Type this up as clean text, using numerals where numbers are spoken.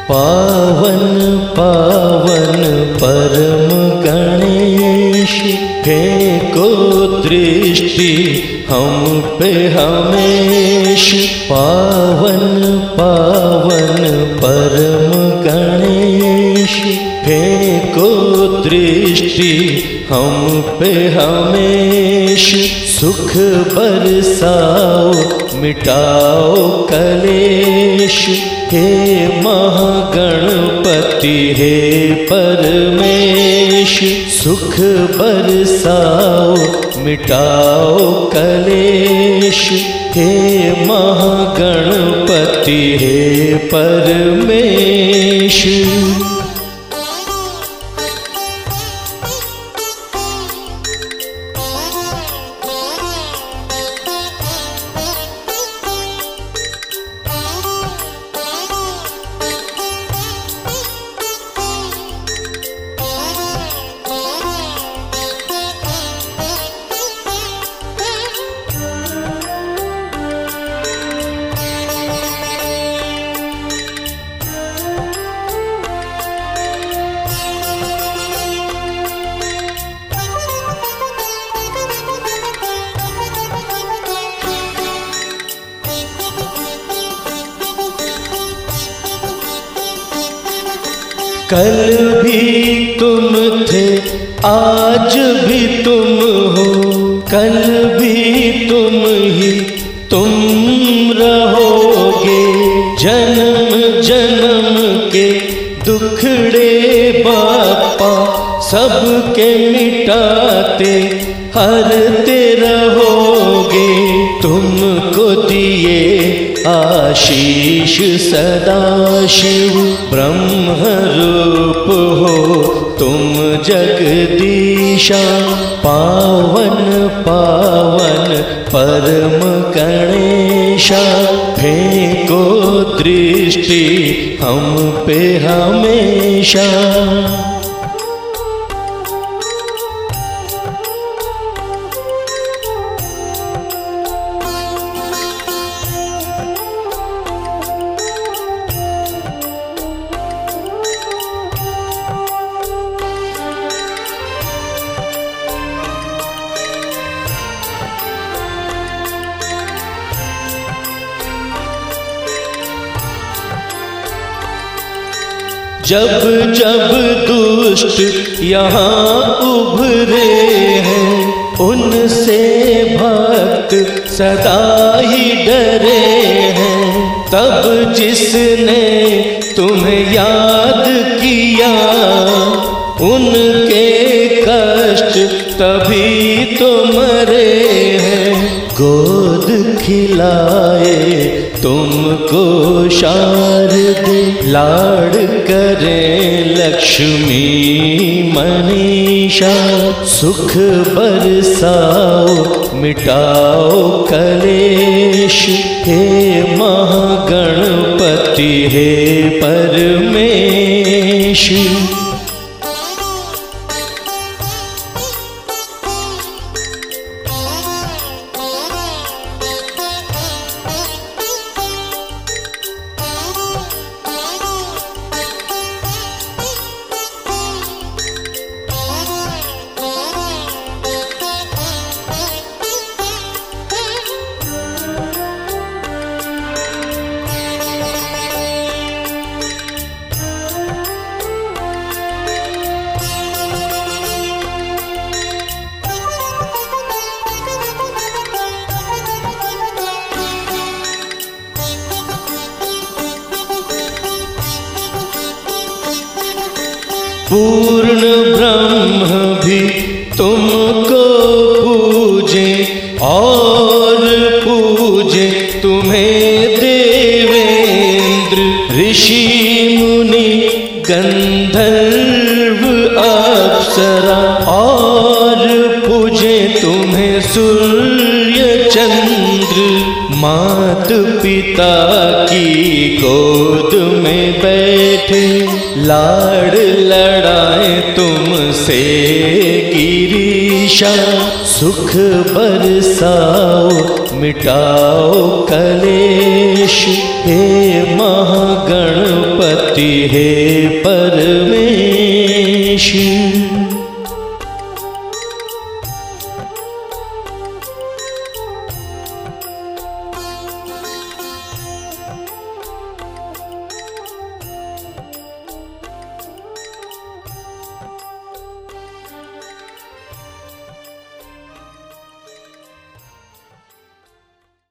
पावन पावन परम गणेश, फेंको दृष्टि हम पे हमेश। पावन पावन परम गणेश, फेंको दृष्टि हम पे हमेश। सुख बरसाओ मिटाओ कलेश, हे महागणपति हे परमेश। सुख बरसाओ मिटाओ कलेश, हे महागणपति हे परमेश। कल भी तुम थे आज भी तुम हो, कल भी तुम ही तुम रहोगे। जन्म जन्म के दुखड़े बापा सबके मिटाते हरते रहोगे। तुमको दिए आशीष सदाशिव, ब्रह्म रूप हो तुम जगदीशा। पावन पावन परम गणेशा, फेंको दृष्टि हम पे हमेशा। जब जब दुष्ट यहाँ उभरे हैं, उनसे भक्त सदा ही डरे हैं। तब जिसने तुम्हें याद किया, उनके कष्ट तभी तो मरे हैं। गोद खिलाए तुमको शारदे, लाड करें लक्ष्मी मनीषा। सुख बरसाओ मिटाओ कलेश, हे महागणपति हे परमेश। पूर्ण ब्रह्म भी तुमको पूजे और पूजे तुम्हें देवेंद्र। ऋषि मुनि गंधर्व अप्सरा, और पूजे तुम्हें सूर्य चंद्र। मात पिता की गोद में बैठे, लाड़ लड़ाए तुमसे गिरीशा। सुख बरसाओ मिटाओ कलेश। हे महागणपति हे परमेश।